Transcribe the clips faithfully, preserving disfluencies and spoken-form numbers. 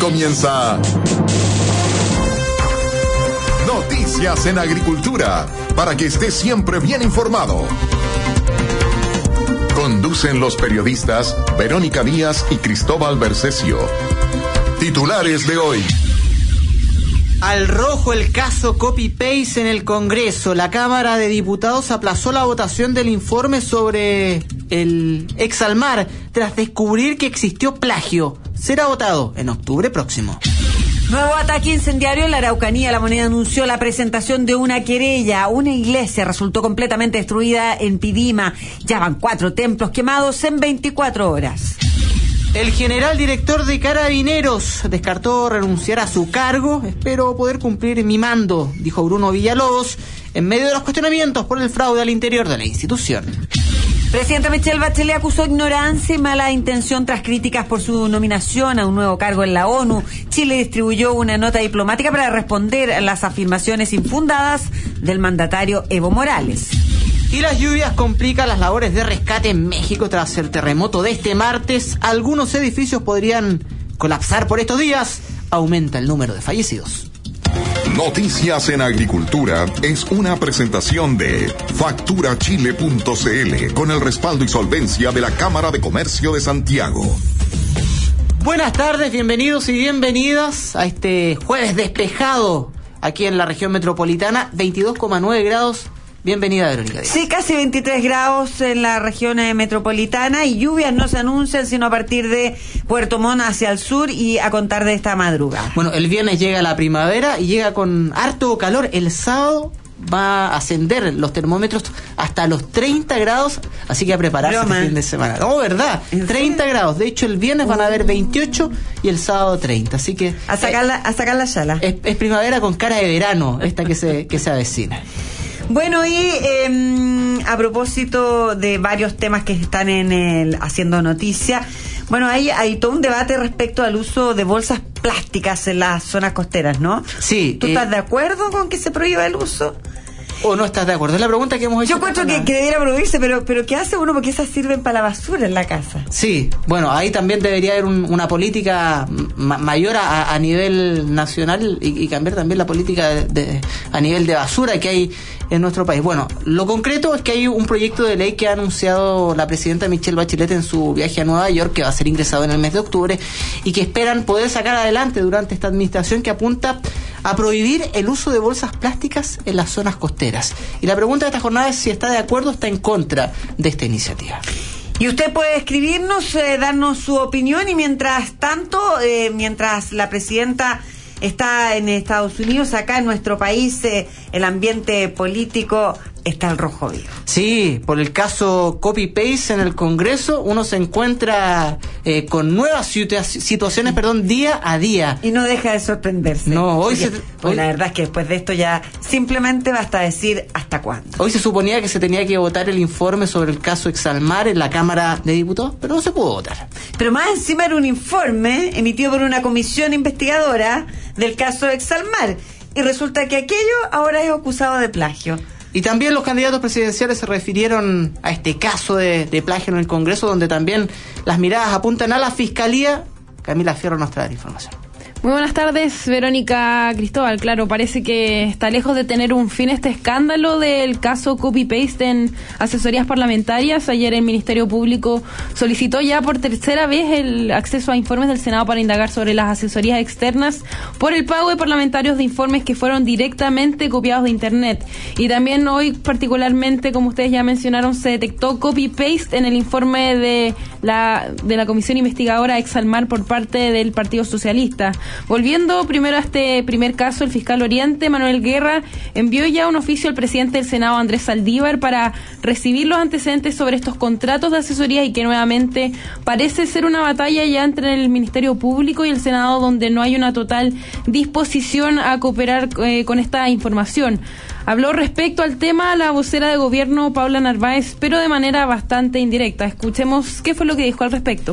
comienza Noticias en Agricultura, para que esté siempre bien informado. Conducen los periodistas Verónica Díaz y Cristóbal Bercesio. Titulares de hoy. Al rojo el caso copy-paste en el Congreso. La Cámara de Diputados aplazó la votación del informe sobre el Exalmar tras descubrir que existió plagio. Será votado en octubre próximo. Nuevo ataque incendiario en la Araucanía. La Moneda anunció la presentación de una querella. Una iglesia resultó completamente destruida en Pidima. Ya van cuatro templos quemados en veinticuatro horas. El general director de Carabineros descartó renunciar a su cargo. Espero poder cumplir mi mando, dijo Bruno Villalobos, en medio de los cuestionamientos por el fraude al interior de la institución. Presidenta Michelle Bachelet acusó ignorancia y mala intención tras críticas por su nominación a un nuevo cargo en la ONU. Chile distribuyó una nota diplomática para responder a las afirmaciones infundadas del mandatario Evo Morales. Y las lluvias complican las labores de rescate en México tras el terremoto de este martes. Algunos edificios podrían colapsar por estos días. Aumenta el número de fallecidos. Noticias en Agricultura es una presentación de factura chile punto c l con el respaldo y solvencia de la Cámara de Comercio de Santiago. Buenas tardes, bienvenidos y bienvenidas a este jueves despejado aquí en la región metropolitana, veintidós coma nueve grados. Bienvenida, Verónica Díaz. Sí, casi veintitrés grados en la región eh, metropolitana, y lluvias no se anuncian sino a partir de Puerto Montt hacia el sur y a contar de esta madrugada. Bueno, el viernes llega la primavera y llega con harto calor. El sábado va a ascender los termómetros hasta los treinta grados, así que a prepararse Broma. este fin de semana. No, ¿verdad? treinta grados. De hecho, el viernes van a haber veintiocho y el sábado treinta, así que... A sacar la, a sacar la yala. Es, es primavera con cara de verano esta que se, que se avecina. Bueno, y eh, a propósito de varios temas que están en el haciendo noticia, bueno, hay, hay todo un debate respecto al uso de bolsas plásticas en las zonas costeras, ¿no? Sí. ¿Tú eh, estás de acuerdo con que se prohíba el uso? ¿O no estás de acuerdo? Es la pregunta que hemos hecho. Yo encuentro que, que debiera prohibirse, pero pero ¿qué hace uno? Porque esas sirven para la basura en la casa. Sí, bueno, ahí también debería haber un, una política ma- mayor a, a nivel nacional y, y cambiar también la política de, de, a nivel de basura que hay en nuestro país. Bueno, lo concreto es que hay un proyecto de ley que ha anunciado la presidenta Michelle Bachelet en su viaje a Nueva York, que va a ser ingresado en el mes de octubre, y que esperan poder sacar adelante durante esta administración, que apunta a prohibir el uso de bolsas plásticas en las zonas costeras. Y la pregunta de esta jornada es si está de acuerdo o está en contra de esta iniciativa. Y usted puede escribirnos, eh, darnos su opinión, y mientras tanto, eh, mientras la presidenta está en Estados Unidos, acá en nuestro país, eh, el ambiente político está al rojo vivo. Sí, por el caso copy-paste en el Congreso, uno se encuentra eh, con nuevas situa- situaciones, perdón, día a día. Y no deja de sorprenderse. No, hoy Porque, se... pues Hoy, la verdad es que después de esto ya simplemente basta decir hasta cuándo. hoy se suponía que se tenía que votar el informe sobre el caso Exalmar en la Cámara de Diputados, pero no se pudo votar. Pero más encima era un informe emitido por una comisión investigadora del caso Exalmar, y resulta que aquello ahora es acusado de plagio. Y también los candidatos presidenciales se refirieron a este caso de, de plagio en el Congreso, donde también las miradas apuntan a la Fiscalía. Camila Fierro nos trae la información. Muy buenas tardes, Verónica, Cristóbal. Claro, parece que está lejos de tener un fin este escándalo del caso copy-paste en asesorías parlamentarias. Ayer el Ministerio Público solicitó ya por tercera vez el acceso a informes del Senado para indagar sobre las asesorías externas por el pago de parlamentarios de informes que fueron directamente copiados de Internet. Y también hoy, particularmente, como ustedes ya mencionaron, se detectó copy-paste en el informe de la, de la Comisión Investigadora Exalmar por parte del Partido Socialista. Volviendo primero a este primer caso, el fiscal Oriente, Manuel Guerra, envió ya un oficio al presidente del Senado, Andrés Saldívar, para recibir los antecedentes sobre estos contratos de asesoría, y que nuevamente parece ser una batalla ya entre el Ministerio Público y el Senado, donde no hay una total disposición a cooperar eh, con esta información. Habló respecto al tema la vocera de gobierno, Paula Narváez, pero de manera bastante indirecta. Escuchemos qué fue lo que dijo al respecto.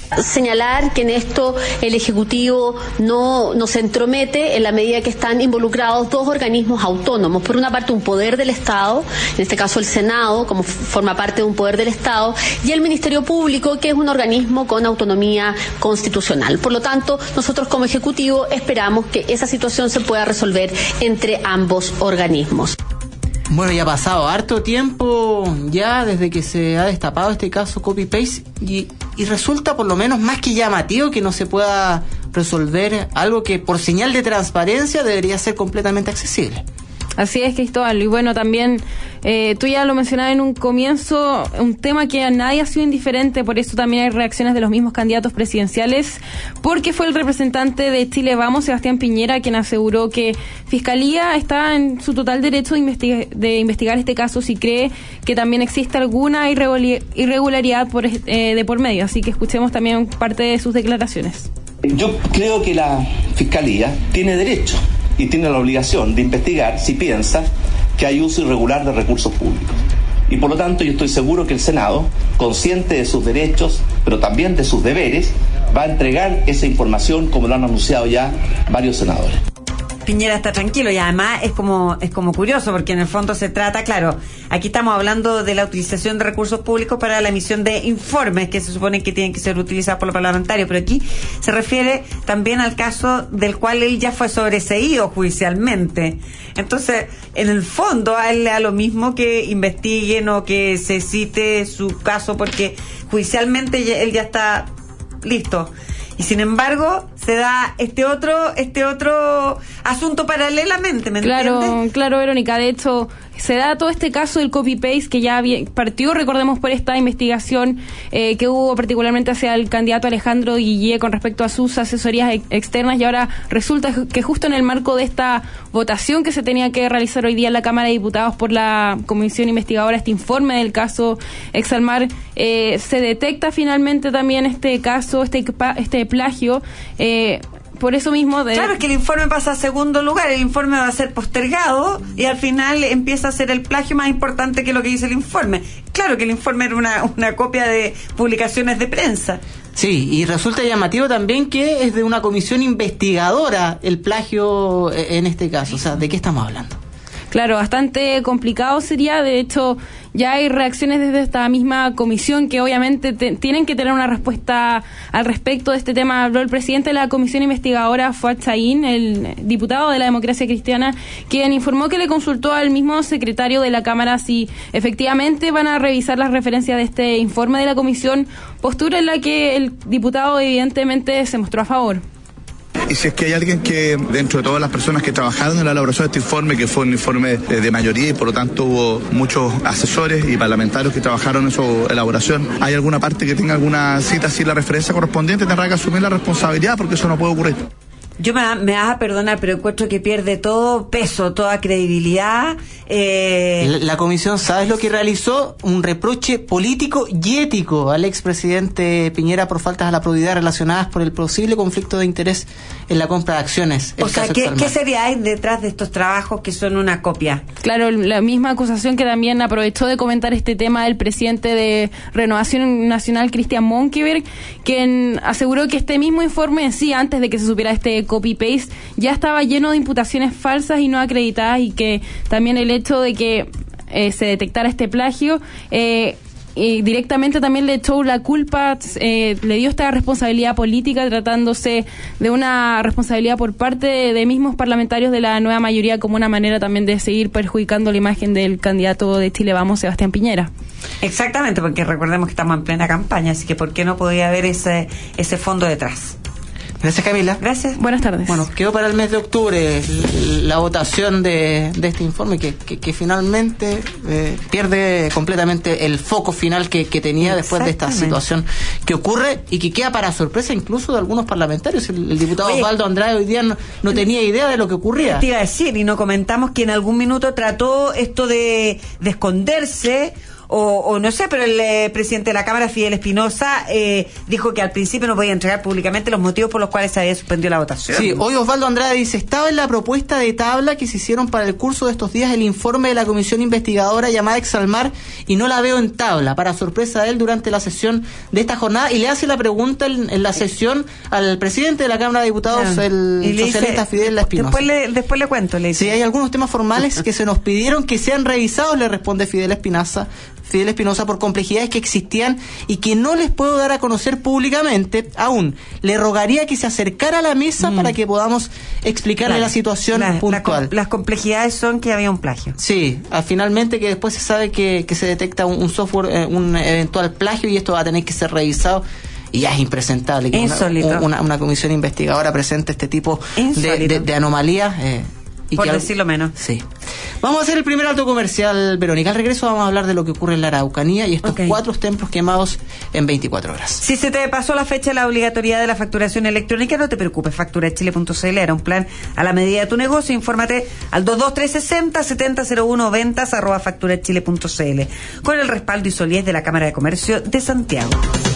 Señalar que en esto el Ejecutivo no, no se entromete en la medida que están involucrados dos organismos autónomos. Por una parte, un poder del Estado, en este caso el Senado, como forma parte de un poder del Estado, y el Ministerio Público, que es un organismo con autonomía constitucional. Por lo tanto, nosotros como Ejecutivo esperamos que esa situación se pueda resolver entre ambos organismos. Bueno, ya ha pasado harto tiempo ya desde que se ha destapado este caso copy-paste y, y resulta por lo menos más que llamativo que no se pueda resolver algo que por señal de transparencia debería ser completamente accesible. Así es, Cristóbal. Y bueno, también eh, tú ya lo mencionabas en un comienzo, un tema que a nadie ha sido indiferente, por eso también hay reacciones de los mismos candidatos presidenciales, porque fue el representante de Chile Vamos, Sebastián Piñera, quien aseguró que Fiscalía está en su total derecho de, investiga- de investigar este caso si cree que también existe alguna irregul- irregularidad por, eh, de por medio. Así que escuchemos también parte de sus declaraciones. Yo creo que la Fiscalía tiene derecho y tiene la obligación de investigar si piensa que hay uso irregular de recursos públicos. Y por lo tanto yo estoy seguro que el Senado, consciente de sus derechos, pero también de sus deberes, va a entregar esa información como lo han anunciado ya varios senadores. Piñera está tranquilo y además es como es como curioso porque en el fondo se trata, claro, aquí estamos hablando de la utilización de recursos públicos para la emisión de informes que se supone que tienen que ser utilizados por los parlamentarios, pero aquí se refiere también al caso del cual él ya fue sobreseído judicialmente. Entonces, en el fondo a él le da lo mismo que investiguen o que se cite su caso porque judicialmente ya, él ya está listo. Y sin embargo, se da este otro este otro asunto paralelamente, ¿me claro, entiendes? Claro, Verónica. De hecho, se da todo este caso del copy-paste que ya partió, recordemos, por esta investigación eh, que hubo particularmente hacia el candidato Alejandro Guillé con respecto a sus asesorías ex- externas y ahora resulta que justo en el marco de esta votación que se tenía que realizar hoy día en la Cámara de Diputados por la Comisión Investigadora, este informe del caso Exalmar, eh, se detecta finalmente también este caso, este, este plagio. Eh, Por eso mismo de... Claro, es que el informe pasa a segundo lugar, el informe va a ser postergado y al final empieza a ser el plagio más importante que lo que dice el informe. Claro que el informe era una, una copia de publicaciones de prensa. Sí, y resulta llamativo también que es de una comisión investigadora el plagio en este caso. O sea, ¿de qué estamos hablando? Claro, bastante complicado sería. De hecho, ya hay reacciones desde esta misma comisión que obviamente te, tienen que tener una respuesta al respecto de este tema. Habló el presidente de la comisión investigadora, Fuad Chaín, el diputado de la Democracia Cristiana, quien informó que le consultó al mismo secretario de la Cámara si efectivamente van a revisar las referencias de este informe de la comisión, postura en la que el diputado evidentemente se mostró a favor. Y si es que hay alguien que, dentro de todas las personas que trabajaron en la elaboración de este informe, que fue un informe de, de mayoría y por lo tanto hubo muchos asesores y parlamentarios que trabajaron en su elaboración, hay alguna parte que tenga alguna cita sin la referencia correspondiente, tendrá que asumir la responsabilidad porque eso no puede ocurrir. Yo me, me vas a perdonar, pero encuentro que pierde todo peso, toda credibilidad. Eh... La, la comisión, ¿sabes lo que realizó? Un reproche político y ético al expresidente Piñera por faltas a la probidad relacionadas por el posible conflicto de interés en la compra de acciones. O sea, ¿qué, ¿qué sería hay detrás de estos trabajos que son una copia? Claro, la misma acusación que también aprovechó de comentar este tema el presidente de Renovación Nacional, Cristian Monkeberg, quien aseguró que este mismo informe en sí, antes de que se supiera este copy-paste, ya estaba lleno de imputaciones falsas y no acreditadas y que también el hecho de que eh, se detectara este plagio eh, y directamente también le echó la culpa, eh, le dio esta responsabilidad política tratándose de una responsabilidad por parte de, de mismos parlamentarios de la nueva mayoría como una manera también de seguir perjudicando la imagen del candidato de Chile Vamos, Sebastián Piñera. Exactamente, porque recordemos que estamos en plena campaña, así que ¿por qué no podía haber ese, ese fondo detrás? Gracias, Camila. Gracias. Buenas tardes. Bueno, quedó para el mes de octubre la votación de, de este informe que, que, que finalmente eh, pierde completamente el foco final que, que tenía después de esta situación que ocurre y que queda para sorpresa incluso de algunos parlamentarios. El, el diputado Oye, Osvaldo Andrade hoy día no, no tenía idea de lo que ocurría. Te iba a decir, y no comentamos que en algún minuto trató esto de, de esconderse o, o no sé, pero el eh, presidente de la Cámara, Fidel Espinosa, eh, dijo que al principio no podía entregar públicamente los motivos por los cuales se había suspendido la votación. Sí, hoy Osvaldo Andrade dice, estaba en la propuesta de tabla que se hicieron para el curso de estos días el informe de la comisión investigadora llamada Exalmar y no la veo en tabla, para sorpresa de él durante la sesión de esta jornada, y le hace la pregunta en, en la sesión al presidente de la Cámara de Diputados, ah, el socialista dice, Fidel Espinosa. Después le, después le cuento, le dice. Sí, hay algunos temas formales que se nos pidieron que sean revisados, le responde Fidel Espinosa, Fidel Espinosa, por complejidades que existían y que no les puedo dar a conocer públicamente aún. Le rogaría que se acercara a la mesa mm. para que podamos explicarle claro. la situación la, puntual. La, las complejidades son que había un plagio. Sí, a, finalmente que después se sabe que, que se detecta un, un software, eh, un eventual plagio, y esto va a tener que ser revisado. Y ya es impresentable que una, una, una comisión investigadora presente este tipo de, de, de anomalías. Eh, y Por que, decirlo menos. Sí. Vamos a hacer el primer alto comercial, Verónica. Al regreso vamos a hablar de lo que ocurre en la Araucanía y estos okay. cuatro templos quemados en veinticuatro horas. Si se te pasó la fecha de la obligatoriedad de la facturación electrónica, no te preocupes. factura chile punto c l era un plan a la medida de tu negocio. Infórmate al dos dos tres seis cero, siete cero cero uno ventas arroba factura chile punto c l con el respaldo y solidez de la Cámara de Comercio de Santiago.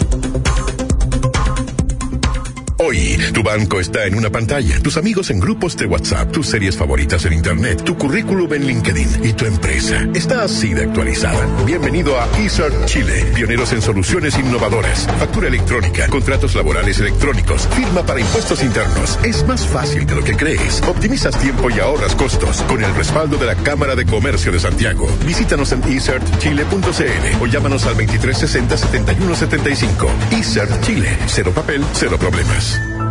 Hoy, tu banco está en una pantalla, tus amigos en grupos de WhatsApp, tus series favoritas en Internet, tu currículum en LinkedIn y tu empresa está así de actualizada. Bienvenido a eCert Chile, pioneros en soluciones innovadoras, factura electrónica, contratos laborales electrónicos, firma para impuestos internos. Es más fácil de lo que crees. Optimizas tiempo y ahorras costos con el respaldo de la Cámara de Comercio de Santiago. Visítanos en e cert chile punto c l o llámanos al veintitrés sesenta, setenta y uno setenta y cinco. eCert Chile, cero papel, cero problemas.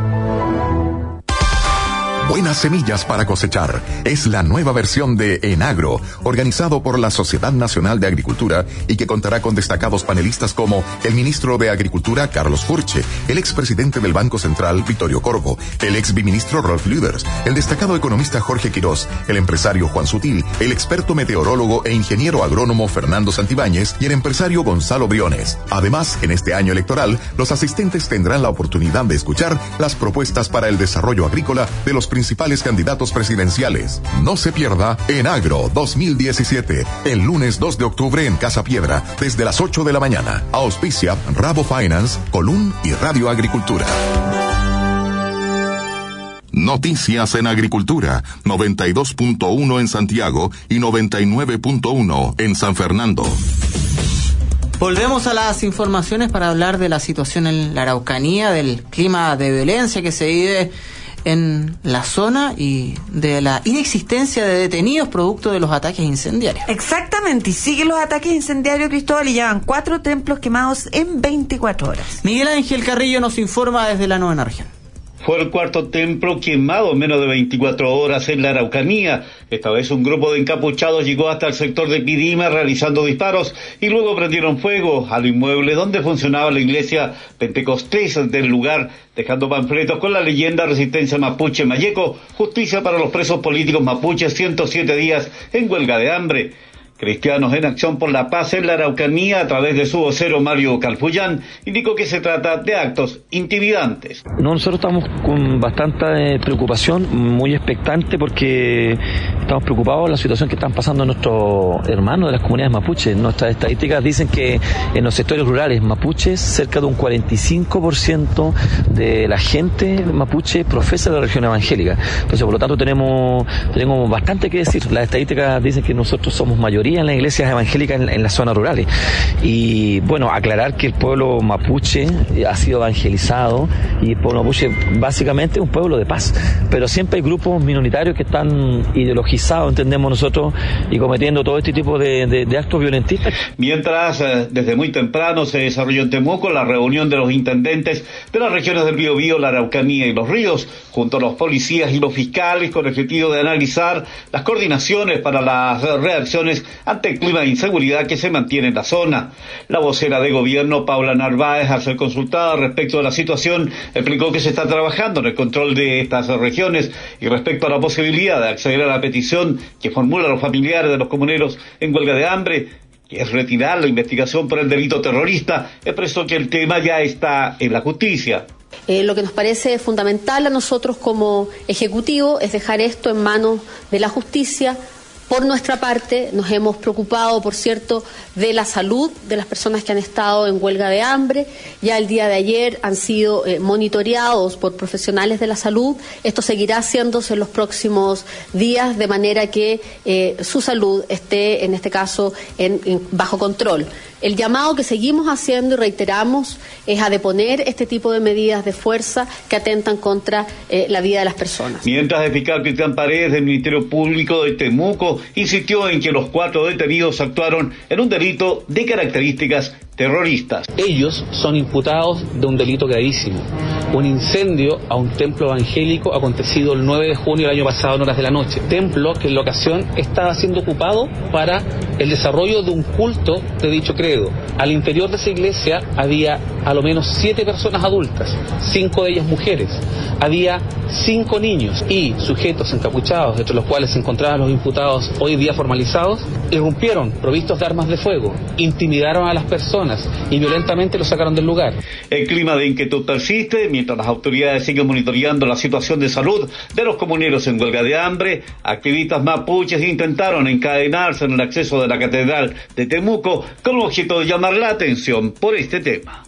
Buenas semillas para cosechar. Es la nueva versión de Enagro, organizado por la Sociedad Nacional de Agricultura y que contará con destacados panelistas como el ministro de Agricultura, Carlos Furche, el expresidente del Banco Central, Vittorio Corvo, el ex biministro Rolf Lüders, el destacado economista Jorge Quirós, el empresario Juan Sutil, el experto meteorólogo e ingeniero agrónomo Fernando Santibáñez y el empresario Gonzalo Briones. Además, en este año electoral, los asistentes tendrán la oportunidad de escuchar las propuestas para el desarrollo agrícola de los principales candidatos presidenciales. No se pierda Enagro dos mil diecisiete, el lunes dos de octubre en Casa Piedra, desde las ocho de la mañana. Auspicia Rabo Finance, Colún y Radio Agricultura. Noticias en Agricultura, noventa y dos punto uno en Santiago y noventa y nueve punto uno en San Fernando. Volvemos a las informaciones para hablar de la situación en la Araucanía, del clima de violencia que se vive en la zona y de la inexistencia de detenidos producto de los ataques incendiarios. Exactamente, y siguen los ataques incendiarios, Cristóbal, y llevan cuatro templos quemados en veinticuatro horas. Miguel Ángel Carrillo nos informa desde la novena región. Fue el cuarto templo quemado en menos de veinticuatro horas en la Araucanía. Esta vez un grupo de encapuchados llegó hasta el sector de Quirima realizando disparos y luego prendieron fuego al inmueble donde funcionaba la iglesia pentecostés del lugar, dejando panfletos con la leyenda Resistencia Mapuche Mayeco, justicia para los presos políticos mapuches, ciento siete días en huelga de hambre. Cristianos en Acción por la Paz en la Araucanía, a través de su vocero Mario Calfullán, indicó que se trata de actos intimidantes. No, nosotros estamos con bastante preocupación, muy expectante, porque estamos preocupados por la situación que están pasando nuestros hermanos de las comunidades mapuches. Nuestras estadísticas dicen que en los sectores rurales mapuches, cerca de un cuarenta y cinco por ciento de la gente mapuche profesa la religión evangélica. Entonces, por lo tanto, tenemos, tenemos bastante que decir. Las estadísticas dicen que nosotros somos mayoría en las iglesias evangélicas en, en las zonas rurales. Y bueno, aclarar que el pueblo mapuche ha sido evangelizado y el pueblo mapuche básicamente es un pueblo de paz, pero siempre hay grupos minoritarios que están ideologizados, entendemos nosotros, y cometiendo todo este tipo de, de, de actos violentistas. Mientras, eh, desde muy temprano se desarrolló en Temuco la reunión de los intendentes de las regiones del Biobío, la Araucanía y los Ríos, junto a los policías y los fiscales, con el objetivo de analizar las coordinaciones para las reacciones ante el clima de inseguridad que se mantiene en la zona. La vocera de gobierno, Paula Narváez, al ser consultada respecto a la situación, explicó que se está trabajando en el control de estas regiones y respecto a la posibilidad de acceder a la petición que formulan los familiares de los comuneros en huelga de hambre, que es retirar la investigación por el delito terrorista, expresó que el tema ya está en la justicia. Eh, lo que nos parece fundamental a nosotros como Ejecutivo es dejar esto en manos de la justicia, Por nuestra parte, nos hemos preocupado, por cierto, de la salud de las personas que han estado en huelga de hambre. Ya el día de ayer han sido eh, monitoreados por profesionales de la salud. Esto seguirá haciéndose en los próximos días, de manera que eh, su salud esté, en este caso, en, en bajo control. El llamado que seguimos haciendo y reiteramos es a deponer este tipo de medidas de fuerza que atentan contra eh, la vida de las personas. Mientras el fiscal Cristian Paredes del Ministerio Público de Temuco insistió en que los cuatro detenidos actuaron en un delito de características terroristas. Ellos son imputados de un delito gravísimo, un incendio a un templo evangélico acontecido el nueve de junio del año pasado en horas de la noche. Templo que en la ocasión estaba siendo ocupado para el desarrollo de un culto de dicho credo. Al interior de esa iglesia había a lo menos siete personas adultas, cinco de ellas mujeres. Había cinco niños y sujetos encapuchados, entre los cuales se encontraban los imputados hoy día formalizados, irrumpieron provistos de armas de fuego, intimidaron a las personas y violentamente los sacaron del lugar. El clima de inquietud persiste mientras las autoridades siguen monitoreando la situación de salud de los comuneros en huelga de hambre. Activistas mapuches intentaron encadenarse en el acceso de la Catedral de Temuco con el objeto de llamar la atención por este tema.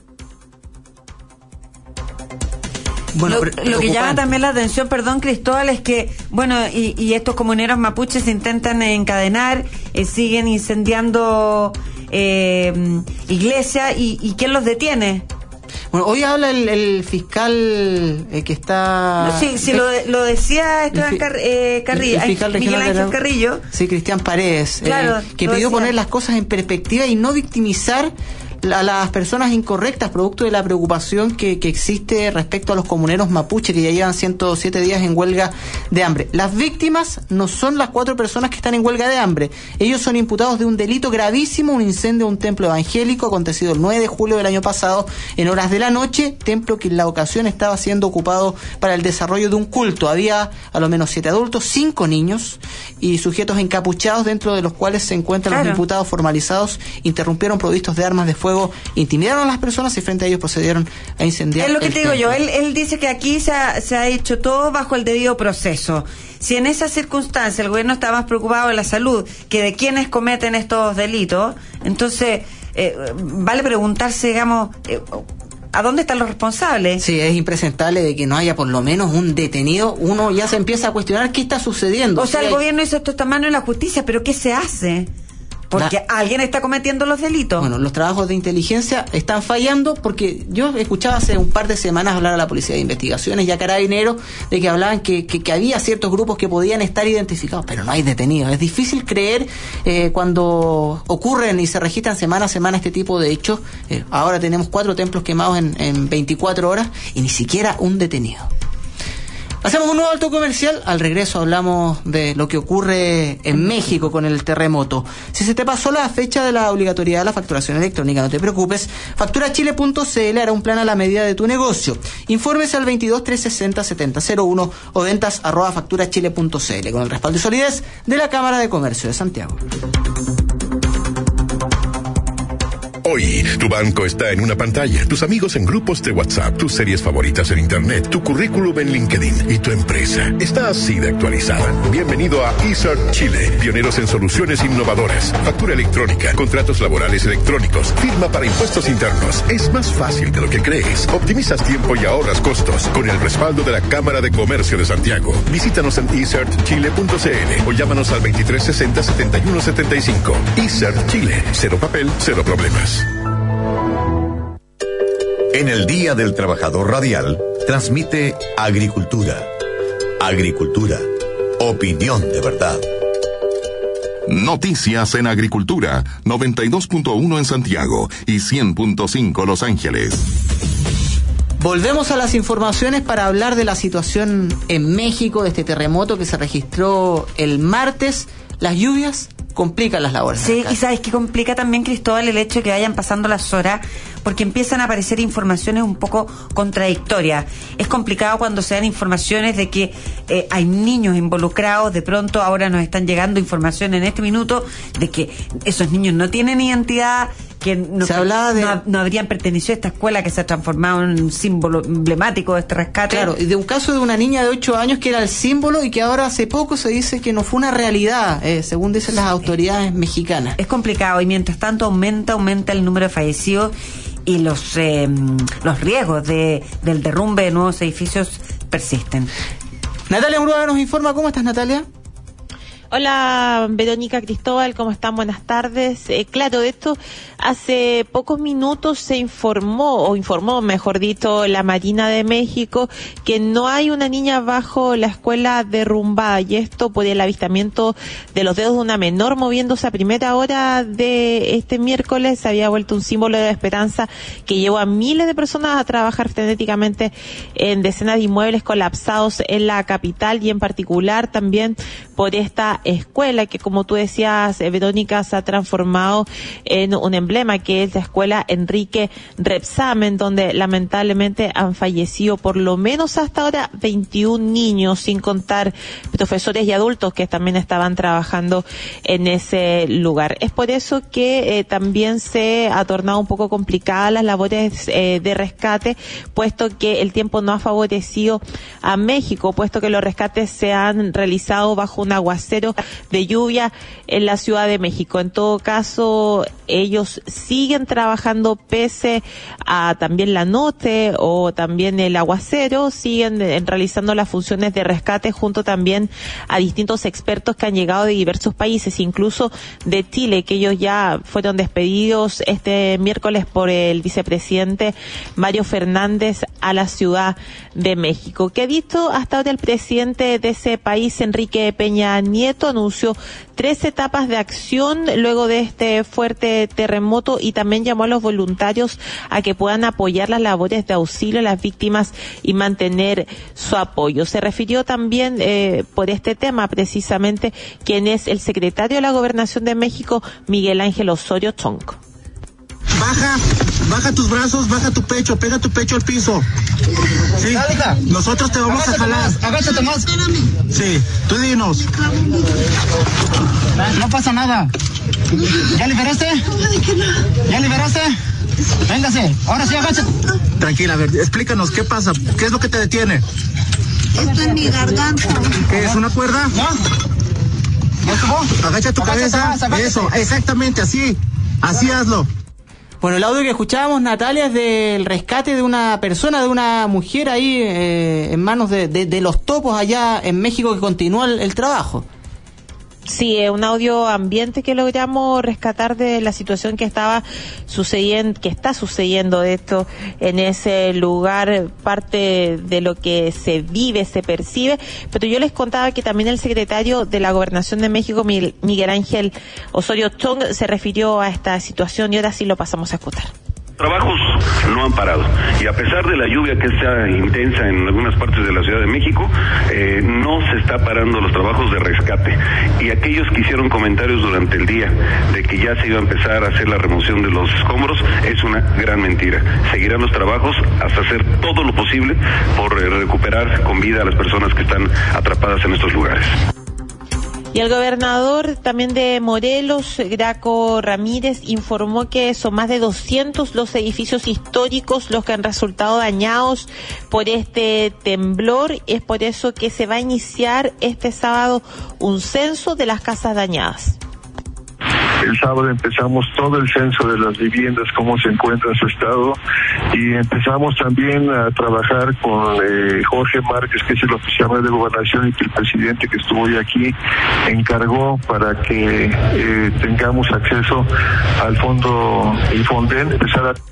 Bueno, lo, lo que llama también la atención, perdón, Cristóbal, es que, bueno, y, y estos comuneros mapuches intentan encadenar, eh, siguen incendiando eh, iglesias, y, y ¿quién los detiene? Bueno, hoy habla el, el fiscal eh, que está... No, sí, sí, lo, lo decía Esteban Car eh, Carrillo, el fiscal Miguel Ángel la... Carrillo. Sí, Cristian Paredes, claro, eh, que pidió decía. poner las cosas en perspectiva y no victimizar a las personas incorrectas, producto de la preocupación que, que existe respecto a los comuneros mapuche que ya llevan ciento siete días en huelga de hambre. Las víctimas no son las cuatro personas que están en huelga de hambre. Ellos son imputados de un delito gravísimo, un incendio a un templo evangélico acontecido el nueve de julio del año pasado en horas de la noche, templo que en la ocasión estaba siendo ocupado para el desarrollo de un culto. Había a lo menos siete adultos, cinco niños y sujetos encapuchados, dentro de los cuales se encuentran claro. los imputados formalizados. Interrumpieron provistos de armas de fuego, intimidaron a las personas y frente a ellos procedieron a incendiar. Es lo que te digo templo. yo, él, él dice que aquí se ha, se ha hecho todo bajo el debido proceso. Si en esa circunstancia el gobierno está más preocupado de la salud que de quienes cometen estos delitos, entonces eh, vale preguntarse, digamos, eh, ¿a dónde están los responsables? Sí, es impresentable de que no haya por lo menos un detenido. Uno ya se empieza a cuestionar qué está sucediendo. O sea, sí, el hay... gobierno hizo esto esta mano en la justicia, pero ¿qué se hace? Porque la... alguien está cometiendo los delitos. Bueno, los trabajos de inteligencia están fallando, porque yo escuchaba hace un par de semanas hablar a la Policía de Investigaciones y a Carabineros de que hablaban que, que, que había ciertos grupos que podían estar identificados, pero no hay detenidos. Es difícil creer eh, cuando ocurren y se registran semana a semana este tipo de hechos. Eh, ahora tenemos cuatro templos quemados en, en veinticuatro horas y ni siquiera un detenido. Hacemos un nuevo alto comercial. Al regreso hablamos de lo que ocurre en México con el terremoto. Si se te pasó la fecha de la obligatoriedad de la facturación electrónica, no te preocupes. factura chile punto c l hará un plan a la medida de tu negocio. Informes al veintidós, trescientos sesenta, setenta cero uno o ventas arroba factura chile punto c l con el respaldo y solidez de la Cámara de Comercio de Santiago. Hoy, tu banco está en una pantalla, tus amigos en grupos de WhatsApp, tus series favoritas en Internet, tu currículum en LinkedIn y tu empresa está así de actualizada. Bienvenido a eCert Chile, pioneros en soluciones innovadoras, factura electrónica, contratos laborales electrónicos, firma para impuestos internos. Es más fácil de lo que crees. Optimizas tiempo y ahorras costos con el respaldo de la Cámara de Comercio de Santiago. Visítanos en e cert chile punto c l o llámanos al veintitrés sesenta, setenta y uno setenta y cinco. eCert Chile, cero papel, cero problemas. En el Día del Trabajador Radial, transmite Agricultura. Agricultura. Opinión de verdad. Noticias en Agricultura, noventa y dos punto uno en Santiago y cien punto cinco Los Ángeles. Volvemos a las informaciones para hablar de la situación en México, de este terremoto que se registró el martes. Las lluvias complican las labores. Sí, y sabes que complica también, Cristóbal, el hecho de que vayan pasando las horas, porque empiezan a aparecer informaciones un poco contradictorias. Es complicado cuando se dan informaciones de que eh, hay niños involucrados. De pronto ahora nos están llegando información en este minuto de que esos niños no tienen identidad, que no, se hablaba de... no, no habrían pertenecido a esta escuela que se ha transformado en un símbolo emblemático de este rescate. Claro, y de un caso de una niña de ocho años que era el símbolo y que ahora hace poco se dice que no fue una realidad, eh, según dicen las autoridades mexicanas. Es complicado y mientras tanto aumenta, aumenta el número de fallecidos y los eh, los riesgos de, del derrumbe de nuevos edificios persisten. Natalia Murúa nos informa. ¿Cómo estás, Natalia? Hola, Verónica, Cristóbal, ¿cómo están? Buenas tardes. Eh, claro, de esto hace pocos minutos se informó, o informó, mejor dicho, la Marina de México, que no hay una niña bajo la escuela derrumbada, y esto por el avistamiento de los dedos de una menor moviéndose a primera hora de este miércoles. Se había vuelto un símbolo de esperanza que llevó a miles de personas a trabajar frenéticamente en decenas de inmuebles colapsados en la capital, y en particular también por esta escuela que, como tú decías, Verónica, se ha transformado en un emblema, que es la escuela Enrique Rebsamen, donde lamentablemente han fallecido por lo menos hasta ahora veintiún niños, sin contar profesores y adultos que también estaban trabajando en ese lugar. Es por eso que eh, también se ha tornado un poco complicadas las labores eh, de rescate, puesto que el tiempo no ha favorecido a México, puesto que los rescates se han realizado bajo un aguacero de lluvia en la Ciudad de México. En todo caso, ellos siguen trabajando pese a también la noche o también el aguacero, siguen eh, realizando las funciones de rescate junto también a distintos expertos que han llegado de diversos países, incluso de Chile, que ellos ya fueron despedidos este miércoles por el vicepresidente Mario Fernández a la Ciudad de México. ¿Qué ha dicho hasta ahora el presidente de ese país, Enrique Peña Nieto? Anunció tres etapas de acción luego de este fuerte terremoto y también llamó a los voluntarios a que puedan apoyar las labores de auxilio a las víctimas y mantener su apoyo. Se refirió también eh, por este tema precisamente quien es el secretario de la Gobernación de México, Miguel Ángel Osorio Chong. Baja, baja tus brazos, baja tu pecho, pega tu pecho al piso. Sí, nosotros te vamos a jalar. Agáchate más. Sí, tú dinos. No pasa nada. ¿Ya liberaste? ¿Ya liberaste? Véngase, ahora sí, agáchate. Tranquila, a ver, explícanos, ¿qué pasa? ¿Qué es lo que te detiene? Esto en mi garganta. ¿Qué es, una cuerda? ¿No? Agacha tu cabeza. Eso, exactamente, así. Así hazlo. Bueno, el audio que escuchábamos, Natalia, es del rescate de una persona, de una mujer ahí eh, en manos de, de, de los topos allá en México, que continúa el, el trabajo. Sí, es un audio ambiente que logramos rescatar de la situación que estaba sucediendo, que está sucediendo de esto en ese lugar, parte de lo que se vive, se percibe, pero yo les contaba que también el secretario de la Gobernación de México, Miguel Ángel Osorio Chong, se refirió a esta situación y ahora sí lo pasamos a escuchar. Trabajos no han parado y a pesar de la lluvia que está intensa en algunas partes de la Ciudad de México, eh, no se está parando los trabajos de rescate, y aquellos que hicieron comentarios durante el día de que ya se iba a empezar a hacer la remoción de los escombros es una gran mentira. Seguirán los trabajos hasta hacer todo lo posible por eh, recuperar con vida a las personas que están atrapadas en estos lugares. Y el gobernador también de Morelos, Graco Ramírez, informó que son más de doscientos los edificios históricos los que han resultado dañados por este temblor. Es por eso que se va a iniciar este sábado un censo de las casas dañadas. El sábado empezamos todo el censo de las viviendas, cómo se encuentra en su estado, y empezamos también a trabajar con eh, Jorge Márquez, que es el oficial de gobernación y que el presidente que estuvo hoy aquí encargó para que eh, tengamos acceso al fondo Infonden, empezar a...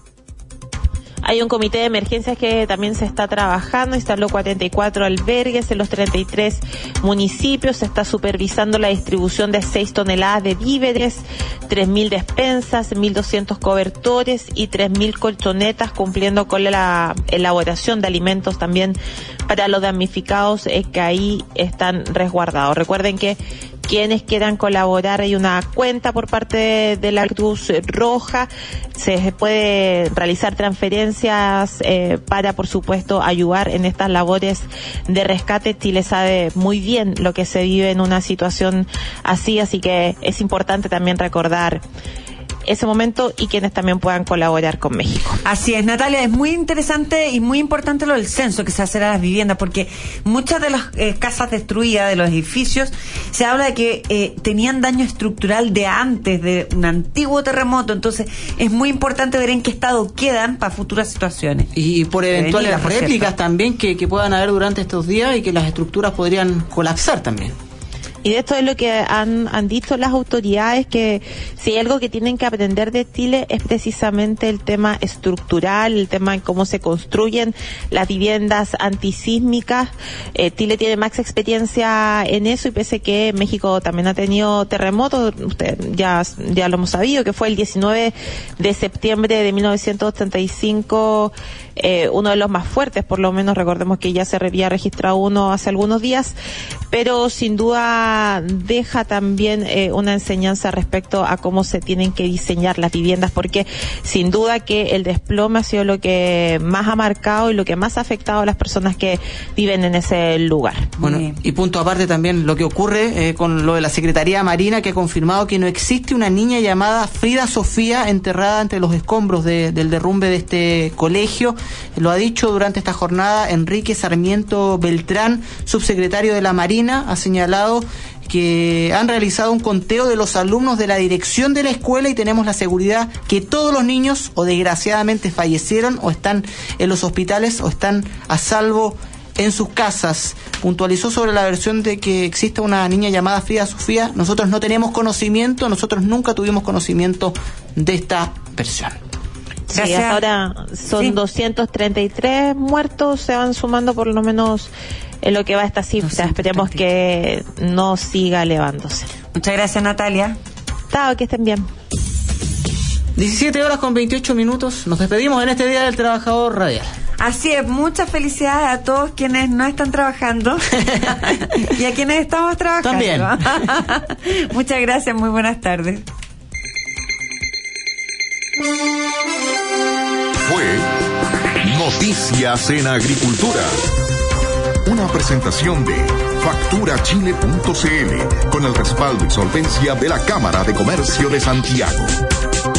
Hay un comité de emergencias que también se está trabajando, instaló cuarenta y cuatro albergues en los treinta y tres municipios, se está supervisando la distribución de seis toneladas de víveres, tres mil despensas, mil doscientos cobertores y tres mil colchonetas, cumpliendo con la elaboración de alimentos también para los damnificados eh, que ahí están resguardados. Recuerden que quienes quieran colaborar, hay una cuenta por parte de, de la Cruz Roja, se puede realizar transferencias eh, para, por supuesto, ayudar en estas labores de rescate. Chile sabe muy bien lo que se vive en una situación así, así que es importante también recordar ese momento y quienes también puedan colaborar con México. Así es, Natalia, es muy interesante y muy importante lo del censo que se hace a las viviendas, porque muchas de las eh, casas destruidas, de los edificios, se habla de que eh, tenían daño estructural de antes, de un antiguo terremoto, entonces es muy importante ver en qué estado quedan para futuras situaciones. Y por eventuales Venidas, por réplicas cierto. también que, que puedan haber durante estos días y que las estructuras podrían colapsar también. Y de esto es lo que han, han dicho las autoridades, que si hay algo que tienen que aprender de Chile es precisamente el tema estructural, el tema en cómo se construyen las viviendas antisísmicas. Eh, Chile tiene más experiencia en eso, y pese que México también ha tenido terremotos, usted ya, ya lo hemos sabido, que fue el diecinueve de septiembre de mil novecientos treinta y cinco, eh, uno de los más fuertes, por lo menos recordemos que ya se había registrado uno hace algunos días, pero sin duda deja también eh, una enseñanza respecto a cómo se tienen que diseñar las viviendas, porque sin duda que el desplome ha sido lo que más ha marcado y lo que más ha afectado a las personas que viven en ese lugar. Bueno, y punto aparte también lo que ocurre eh, con lo de la Secretaría Marina, que ha confirmado que no existe una niña llamada Frida Sofía enterrada entre los escombros de, del derrumbe de este colegio. Lo ha dicho durante esta jornada Enrique Sarmiento Beltrán, subsecretario de la Marina, ha señalado que han realizado un conteo de los alumnos de la dirección de la escuela y tenemos la seguridad que todos los niños o desgraciadamente fallecieron o están en los hospitales o están a salvo en sus casas. Puntualizó sobre la versión de que existe una niña llamada Frida Sofía. Nosotros no tenemos conocimiento, nosotros nunca tuvimos conocimiento de esta versión. Sí, hasta ahora son sí. doscientos treinta y tres muertos, se van sumando por lo menos en lo que va esta cifra. Esperemos que no siga elevándose. Muchas gracias, Natalia. Chao, que estén bien. diecisiete horas con veintiocho minutos. Nos despedimos en este Día del Trabajador Radial. Así es, muchas felicidades a todos quienes no están trabajando y a quienes estamos trabajando. También. Muchas gracias, muy buenas tardes. Fue Noticias en Agricultura. Una presentación de factura chile punto c l con el respaldo y solvencia de la Cámara de Comercio de Santiago.